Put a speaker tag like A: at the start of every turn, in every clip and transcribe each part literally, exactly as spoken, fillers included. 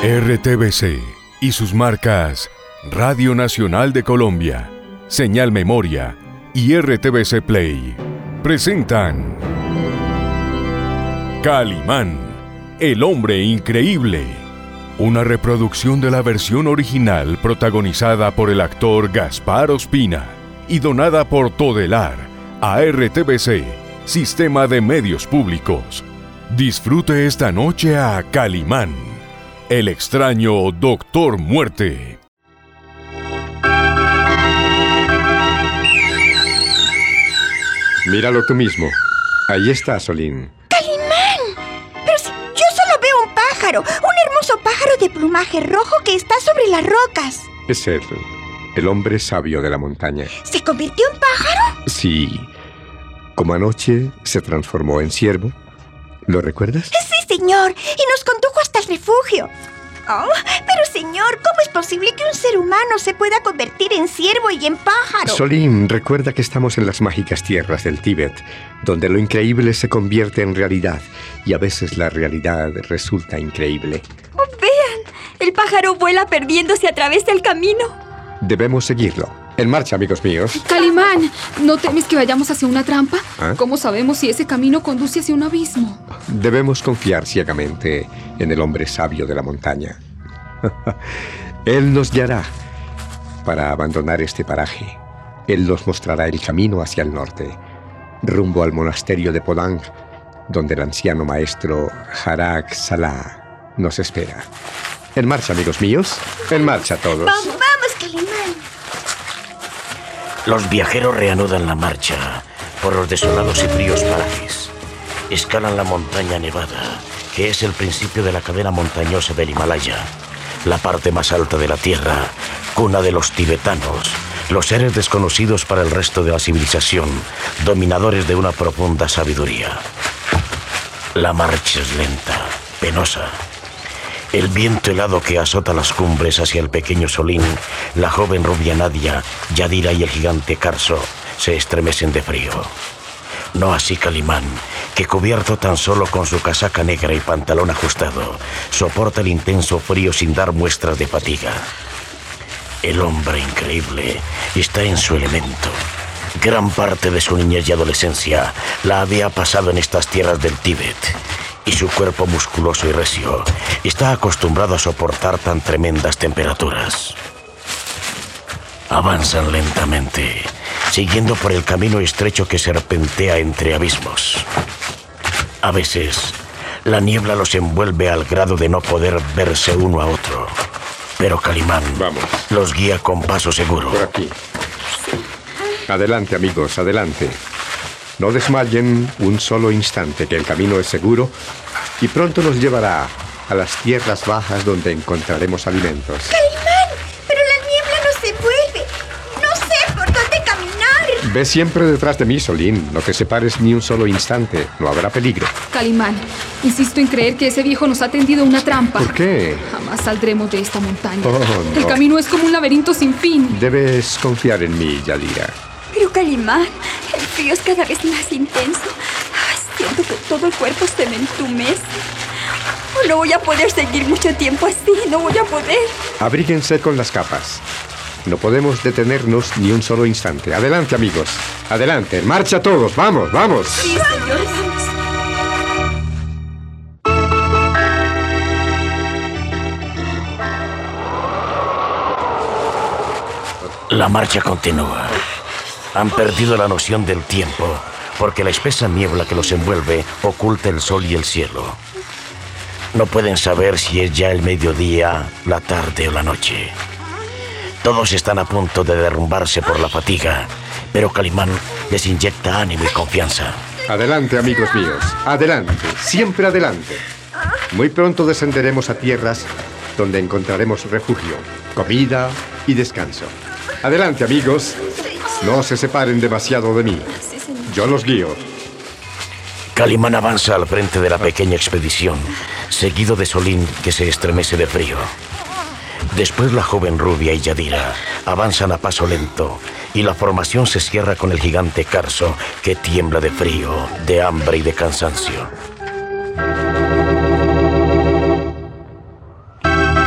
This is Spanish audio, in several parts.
A: R T V C y sus marcas Radio Nacional de Colombia, Señal Memoria y R T V C Play presentan Calimán, el hombre increíble, una reproducción de la versión original protagonizada por el actor Gaspar Ospina y donada por Todelar a R T V C, Sistema de Medios Públicos. Disfrute esta noche a Calimán, el extraño Doctor Muerte.
B: Míralo tú mismo. Ahí está, Solín.
C: ¡Calimán! Pero si yo solo veo un pájaro, un hermoso pájaro de plumaje rojo que está sobre las rocas.
B: Es él, el hombre sabio de la montaña.
C: ¿Se convirtió en pájaro?
B: Sí. Como anoche se transformó en ciervo. ¿Lo recuerdas?
C: Sí, señor. Y nos condujo hasta el refugio. Oh, pero señor, ¿cómo es posible que un ser humano se pueda convertir en ciervo y en pájaro?
B: Solín, recuerda que estamos en las mágicas tierras del Tíbet, donde lo increíble se convierte en realidad y a veces la realidad resulta increíble.
D: Oh, vean, el pájaro vuela perdiéndose a través del camino.
B: Debemos seguirlo. En marcha, amigos míos.
E: Calimán, ¿no temes que vayamos hacia una trampa?
B: ¿Ah?
E: ¿Cómo sabemos si ese camino conduce hacia un abismo?
B: Debemos confiar ciegamente en el hombre sabio de la montaña. Él nos guiará para abandonar este paraje. Él nos mostrará el camino hacia el norte, rumbo al monasterio de Podang, donde el anciano maestro Harak Salah nos espera. En marcha, amigos míos. En marcha todos.
C: Vamos, vamos, Calimán.
F: Los viajeros reanudan la marcha por los desolados y fríos parajes. Escalan la montaña nevada, que es el principio de la cadena montañosa del Himalaya, la parte más alta de la Tierra, cuna de los tibetanos, los seres desconocidos para el resto de la civilización, dominadores de una profunda sabiduría. La marcha es lenta, penosa. El viento helado que azota las cumbres hacia el pequeño Solín, la joven rubia Nadia, Yadira y el gigante Karso se estremecen de frío. No así Calimán, que cubierto tan solo con su casaca negra y pantalón ajustado, soporta el intenso frío sin dar muestras de fatiga. El hombre increíble está en su elemento. Gran parte de su niñez y adolescencia la había pasado en estas tierras del Tíbet, y su cuerpo musculoso y recio está acostumbrado a soportar tan tremendas temperaturas. Avanzan lentamente, siguiendo por el camino estrecho que serpentea entre abismos. A veces, la niebla los envuelve al grado de no poder verse uno a otro. Pero Calimán
B: Vamos.
F: los guía con paso seguro.
B: Por aquí. Adelante, amigos, adelante. No desmayen un solo instante, que el camino es seguro y pronto nos llevará a las tierras bajas donde encontraremos alimentos.
C: Calimán, pero la niebla no se mueve. No sé por dónde caminar.
B: Ve siempre detrás de mí, Solín. No te separes ni un solo instante. No habrá peligro.
E: Calimán, insisto en creer que ese viejo nos ha tendido una trampa.
B: ¿Por qué?
E: Jamás saldremos de esta montaña.
B: Oh, no.
E: El camino es como un laberinto sin fin.
B: Debes confiar en mí, Yadira.
D: Pero Calimán, el frío es cada vez más intenso. Ay, siento que todo el cuerpo se me entumece. Oh, no voy a poder seguir mucho tiempo así, no voy a poder.
B: Abríguense con las capas. No podemos detenernos ni un solo instante. Adelante, amigos. Adelante. En marcha todos. Vamos, vamos.
D: Sí, señores.
F: La marcha continúa. Han perdido la noción del tiempo, porque la espesa niebla que los envuelve oculta el sol y el cielo. No pueden saber si es ya el mediodía, la tarde o la noche. Todos están a punto de derrumbarse por la fatiga, pero Calimán les inyecta ánimo y confianza.
B: Adelante, amigos míos. Adelante. Siempre adelante. Muy pronto descenderemos a tierras donde encontraremos refugio, comida y descanso. Adelante, amigos. No se separen demasiado de mí. Yo los guío.
F: Calimán avanza al frente de la pequeña expedición, seguido de Solín, que se estremece de frío. Después la joven rubia y Yadira avanzan a paso lento, y la formación se cierra con el gigante Karso, que tiembla de frío, de hambre y de cansancio.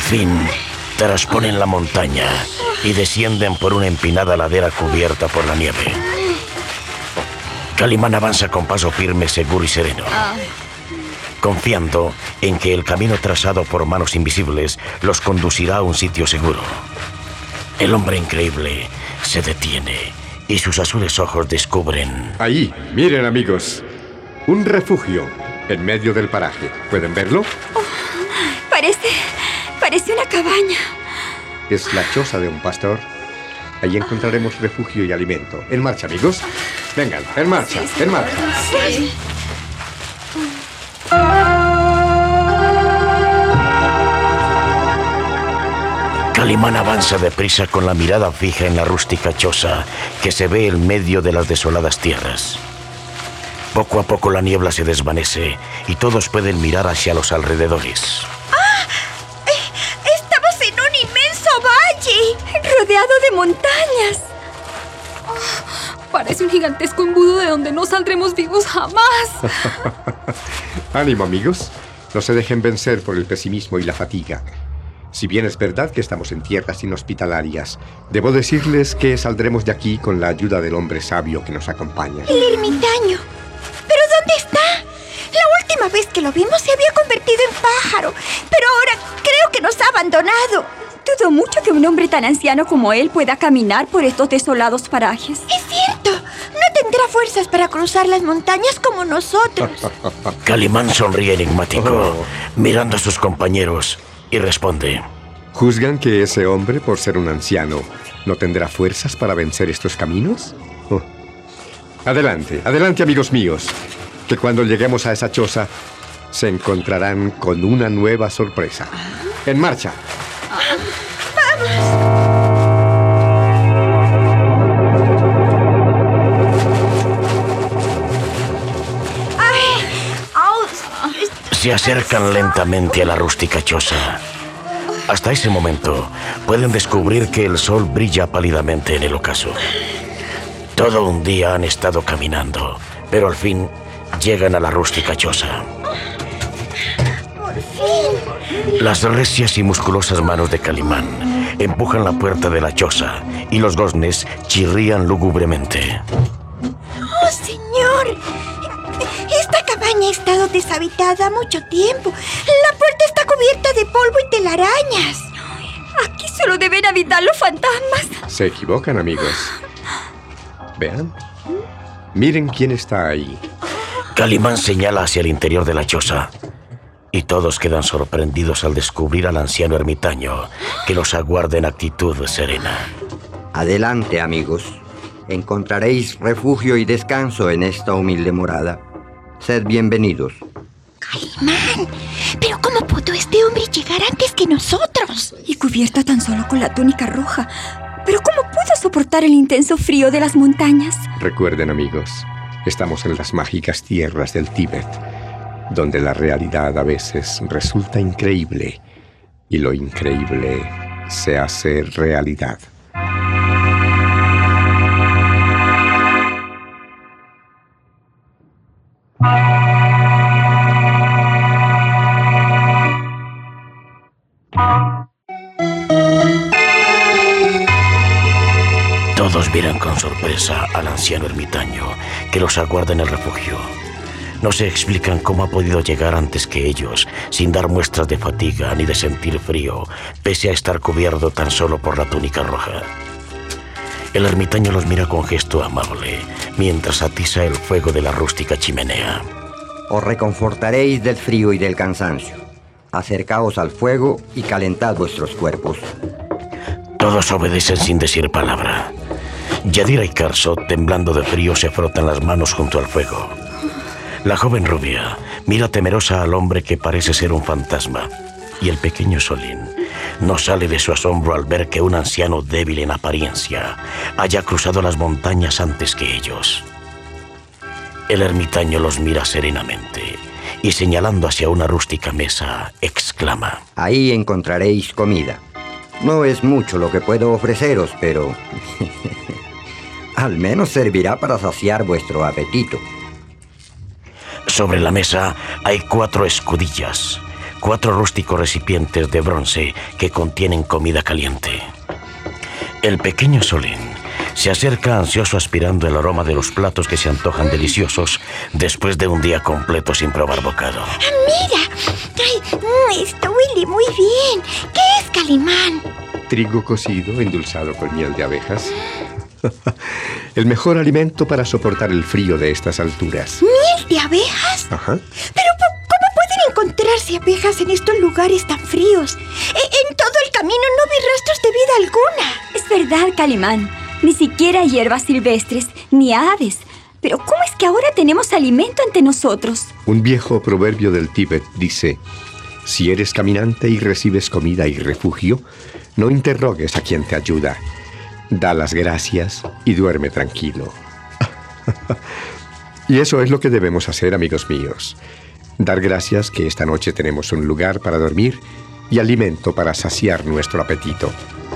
F: fin, trasponen la montaña y descienden por una empinada ladera cubierta por la nieve. Calimán avanza con paso firme, seguro y sereno, confiando en que el camino trazado por manos invisibles los conducirá a un sitio seguro. El hombre increíble se detiene y sus azules ojos descubren...
B: Ahí, miren, amigos, un refugio en medio del paraje. ¿Pueden verlo?
D: Oh, parece... parece una cabaña.
B: Es la choza de un pastor. Allí encontraremos refugio y alimento. En marcha, amigos. Vengan, en marcha, sí, sí, en marcha. Sí.
F: Calimán avanza deprisa con la mirada fija en la rústica choza que se ve en medio de las desoladas tierras. Poco a poco la niebla se desvanece y todos pueden mirar hacia los alrededores.
C: ¡Ah! Eh, ¡Estamos en un inmenso valle!
D: ¡Rodeado de montañas!
E: Oh, parece un gigantesco embudo de donde no saldremos vivos jamás.
B: Ánimo, amigos. No se dejen vencer por el pesimismo y la fatiga. Si bien es verdad que estamos en tierras inhospitalarias, debo decirles que saldremos de aquí con la ayuda del hombre sabio que nos acompaña.
C: El ermitaño. ¿Pero dónde está? La última vez que lo vimos se había convertido en pájaro, pero ahora creo que nos ha abandonado.
D: Dudo mucho que un hombre tan anciano como él pueda caminar por estos desolados parajes.
C: Es cierto. No tendrá fuerzas para cruzar las montañas como nosotros.
F: Calimán sonríe enigmático, oh. mirando a sus compañeros, y responde:
B: ¿Juzgan que ese hombre, por ser un anciano, no tendrá fuerzas para vencer estos caminos? Oh. Adelante, adelante, amigos míos, que cuando lleguemos a esa choza se encontrarán con una nueva sorpresa. ¡En marcha!
C: ¡Vamos!
F: Se acercan lentamente a la rústica choza. Hasta ese momento pueden descubrir que el sol brilla pálidamente en el ocaso. Todo un día han estado caminando, pero al fin llegan a la rústica choza.
C: ¡Por fin!
F: Las recias y musculosas manos de Calimán empujan la puerta de la choza y los goznes chirrían lúgubremente.
C: ¡Oh, señor! Esta cabaña ha estado deshabitada mucho tiempo. La puerta está cubierta de polvo y telarañas.
D: Aquí solo deben habitar los fantasmas.
B: Se equivocan, amigos. Vean. Miren quién está ahí.
F: Calimán señala hacia el interior de la choza y todos quedan sorprendidos al descubrir al anciano ermitaño que los aguarda en actitud serena.
G: Adelante, amigos. Encontraréis refugio y descanso en esta humilde morada. Sed bienvenidos.
C: Calimán, ¿pero cómo pudo este hombre llegar antes que nosotros?
D: Y cubierto tan solo con la túnica roja. ¿Pero cómo pudo soportar el intenso frío de las montañas?
B: Recuerden, amigos, estamos en las mágicas tierras del Tíbet, donde la realidad a veces resulta increíble y lo increíble se hace realidad.
F: Todos miran con sorpresa al anciano ermitaño que los aguarda en el refugio. No se explican cómo ha podido llegar antes que ellos, sin dar muestras de fatiga ni de sentir frío, pese a estar cubierto tan solo por la túnica roja. El ermitaño los mira con gesto amable, mientras atiza el fuego de la rústica chimenea.
G: Os reconfortaréis del frío y del cansancio. Acercaos al fuego y calentad vuestros cuerpos.
F: Todos obedecen sin decir palabra. Yadira y Karso, temblando de frío, se frotan las manos junto al fuego. La joven rubia mira temerosa al hombre que parece ser un fantasma, y el pequeño Solín no sale de su asombro al ver que un anciano débil en apariencia haya cruzado las montañas antes que ellos. El ermitaño los mira serenamente y, señalando hacia una rústica mesa, exclama:
G: Ahí encontraréis comida. No es mucho lo que puedo ofreceros, pero al menos servirá para saciar vuestro apetito.
F: Sobre la mesa hay cuatro escudillas, cuatro rústicos recipientes de bronce que contienen comida caliente. El pequeño Solín se acerca ansioso aspirando el aroma de los platos que se antojan deliciosos después de un día completo sin probar bocado.
C: ¡Mira! Ay, mm, esto huele muy bien. ¿Qué es, Calimán?
B: Trigo cocido endulzado con miel de abejas. El mejor alimento para soportar el frío de estas alturas.
C: ¿Miel de abejas?
B: Ajá.
C: Pero, ¿cómo pueden encontrarse abejas en estos lugares tan fríos? E- en todo el camino no vi rastros de vida alguna.
D: Es verdad, Calimán. Ni siquiera hierbas silvestres, ni aves. Pero ¿cómo es que ahora tenemos alimento ante nosotros?
B: Un viejo proverbio del Tíbet dice: si eres caminante y recibes comida y refugio, no interrogues a quien te ayuda. Da las gracias y duerme tranquilo. Y eso es lo que debemos hacer, amigos míos. Dar gracias que esta noche tenemos un lugar para dormir y alimento para saciar nuestro apetito.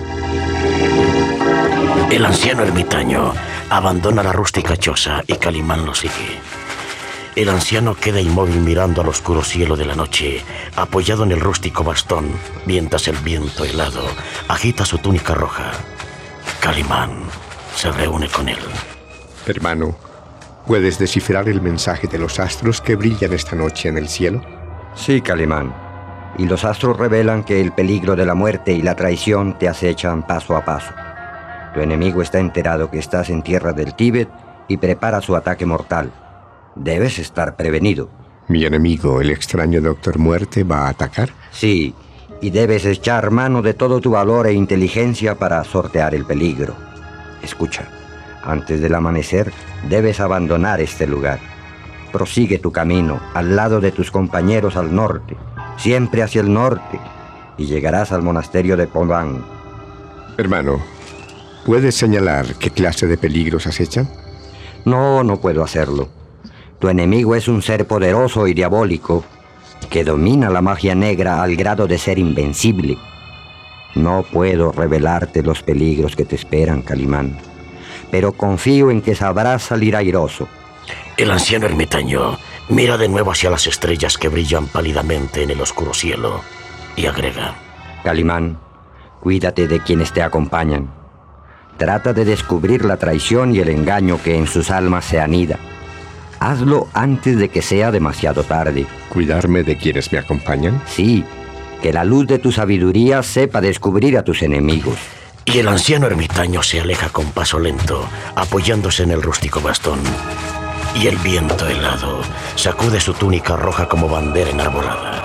F: El anciano ermitaño abandona la rústica choza y Calimán lo sigue. El anciano queda inmóvil mirando al oscuro cielo de la noche, apoyado en el rústico bastón, mientras el viento helado agita su túnica roja. Calimán se reúne con él.
B: Hermano, ¿puedes descifrar el mensaje de los astros que brillan esta noche en el cielo?
G: Sí, Calimán. Y los astros revelan que el peligro de la muerte y la traición te acechan paso a paso. Tu enemigo está enterado que estás en tierra del Tíbet y prepara su ataque mortal. Debes estar prevenido.
B: ¿Mi enemigo, el extraño Doctor Muerte, va a atacar?
G: Sí, y debes echar mano de todo tu valor e inteligencia para sortear el peligro. Escucha, antes del amanecer debes abandonar este lugar. Prosigue tu camino al lado de tus compañeros al norte, siempre hacia el norte, y llegarás al monasterio de Podán.
B: Hermano, ¿puedes señalar qué clase de peligros acechan?
G: No, no puedo hacerlo. Tu enemigo es un ser poderoso y diabólico que domina la magia negra al grado de ser invencible. No puedo revelarte los peligros que te esperan, Calimán, pero confío en que sabrás salir airoso.
F: El anciano ermitaño mira de nuevo hacia las estrellas que brillan pálidamente en el oscuro cielo y agrega:
G: Calimán, cuídate de quienes te acompañan. Trata de descubrir la traición y el engaño que en sus almas se anida. Hazlo antes de que sea demasiado tarde.
B: ¿Cuidarme de quienes me acompañan?
G: Sí, que la luz de tu sabiduría sepa descubrir a tus enemigos.
F: Y el anciano ermitaño se aleja con paso lento, apoyándose en el rústico bastón. Y el viento helado sacude su túnica roja como bandera enarbolada.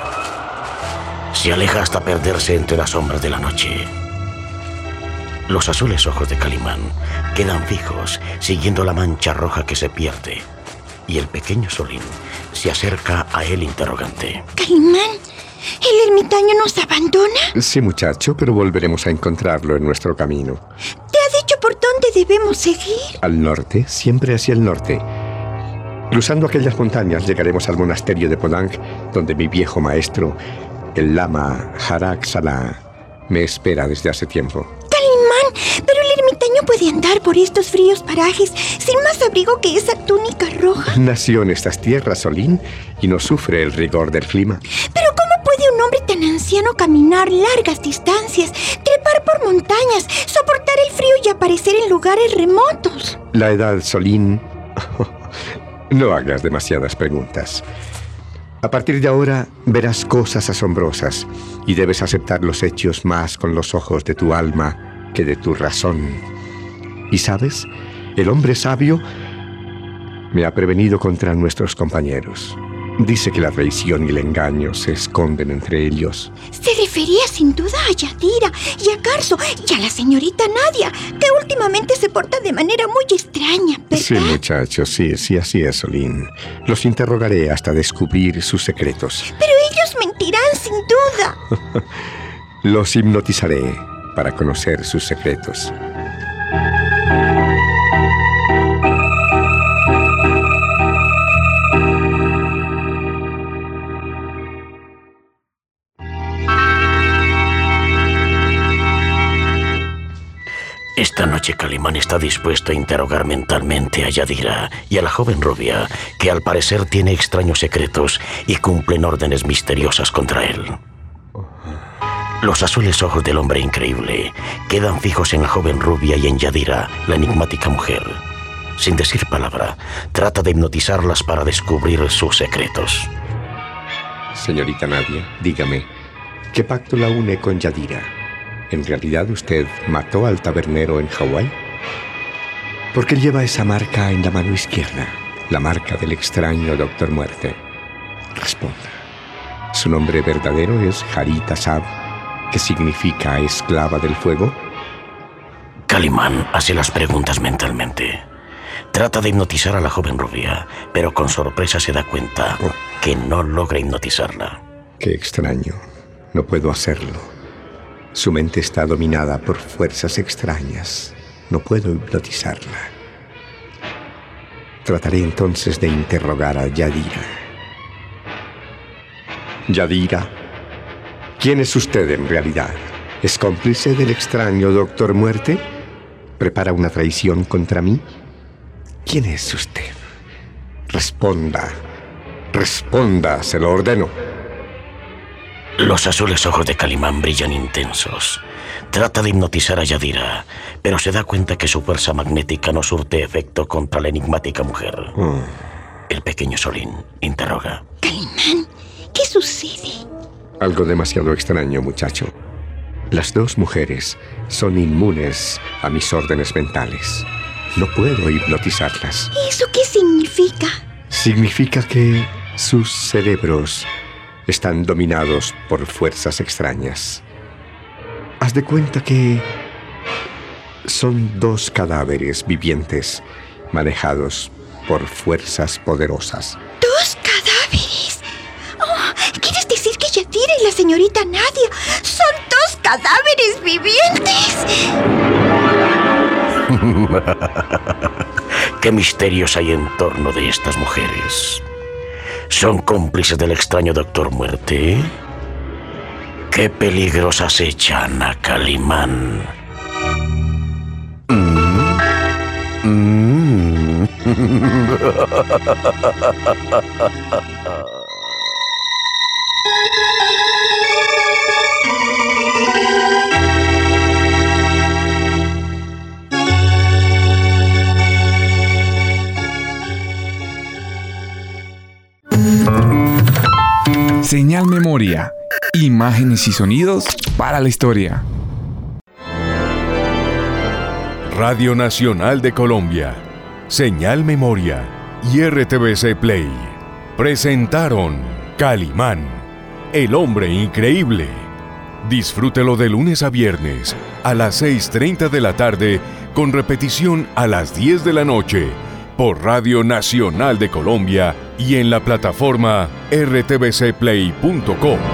F: Se aleja hasta perderse entre las sombras de la noche. Los azules ojos de Calimán quedan fijos, siguiendo la mancha roja que se pierde. Y el pequeño Solín se acerca a él interrogante.
C: Calimán, ¿el ermitaño nos abandona?
B: Sí, muchacho, pero volveremos a encontrarlo en nuestro camino.
C: ¿Te ha dicho por dónde debemos seguir?
B: Al norte, siempre hacia el norte. Cruzando aquellas montañas llegaremos al monasterio de Podang, donde mi viejo maestro, el lama Harak Salah, me espera desde hace tiempo.
C: Calimán, pero el ermitaño puede andar por estos fríos parajes sin más abrigo que esa túnica roja.
B: Nació en estas tierras, Solín, y no sufre el rigor del clima.
C: Pero ¿cómo puede un hombre tan anciano caminar largas distancias, trepar por montañas, soportar el frío y aparecer en lugares remotos?
B: La edad, Solín... No hagas demasiadas preguntas. A partir de ahora verás cosas asombrosas y debes aceptar los hechos más con los ojos de tu alma que de tu razón. Y sabes, el hombre sabio me ha prevenido contra nuestros compañeros. Dice que la traición y el engaño se esconden entre ellos.
C: Se refería sin duda a Yadira y a Carso y a la señorita Nadia, que últimamente se porta de manera muy extraña, ¿verdad?
B: Sí, muchachos, sí, sí, así es, Solín. Los interrogaré hasta descubrir sus secretos.
C: Pero ellos mentirán sin duda.
B: Los hipnotizaré para conocer sus secretos.
F: Esta noche Calimán está dispuesto a interrogar mentalmente a Yadira y a la joven rubia, que al parecer tiene extraños secretos y cumplen órdenes misteriosas contra él. Los azules ojos del hombre increíble quedan fijos en la joven rubia y en Yadira, la enigmática mujer. Sin decir palabra, trata de hipnotizarlas para descubrir sus secretos.
B: Señorita Nadia, dígame, ¿qué pacto la une con Yadira? ¿En realidad usted mató al tabernero en Hawái? ¿Por qué lleva esa marca en la mano izquierda? La marca del extraño Doctor Muerte. Responda. ¿Su nombre verdadero es Harita Sab, que significa esclava del fuego?
F: Calimán hace las preguntas mentalmente. Trata de hipnotizar a la joven rubia, pero con sorpresa se da cuenta oh. que no logra hipnotizarla.
B: Qué extraño. No puedo hacerlo. Su mente está dominada por fuerzas extrañas. No puedo hipnotizarla. Trataré entonces de interrogar a Yadira. Yadira, ¿quién es usted en realidad? ¿Es cómplice del extraño Doctor Muerte? ¿Prepara una traición contra mí? ¿Quién es usted? Responda. Responda, se lo ordeno.
F: Los azules ojos de Calimán brillan intensos. Trata de hipnotizar a Yadira, pero se da cuenta que su fuerza magnética no surte efecto contra la enigmática mujer. Mm. El pequeño Solín interroga.
C: Calimán, ¿qué sucede?
B: Algo demasiado extraño, muchacho. Las dos mujeres son inmunes a mis órdenes mentales. No puedo hipnotizarlas.
C: ¿Eso qué significa?
B: Significa que sus cerebros están dominados por fuerzas extrañas. Haz de cuenta que son dos cadáveres vivientes manejados por fuerzas poderosas.
C: ¿Dos cadáveres? Oh, ¿quieres decir que Yadira y la señorita Nadia son dos cadáveres vivientes?
F: ¿Qué misterios hay en torno de estas mujeres? ¿Son cómplices del extraño Doctor Muerte? ¿Qué peligros acechan a Calimán? Mm. Mm.
H: Señal Memoria. Imágenes y sonidos para la historia.
A: Radio Nacional de Colombia, Señal Memoria y R T V C Play presentaron Calimán, el hombre increíble. Disfrútelo de lunes a viernes a las seis y media de la tarde con repetición a las diez de la noche por Radio Nacional de Colombia y en la plataforma r t v c play punto com.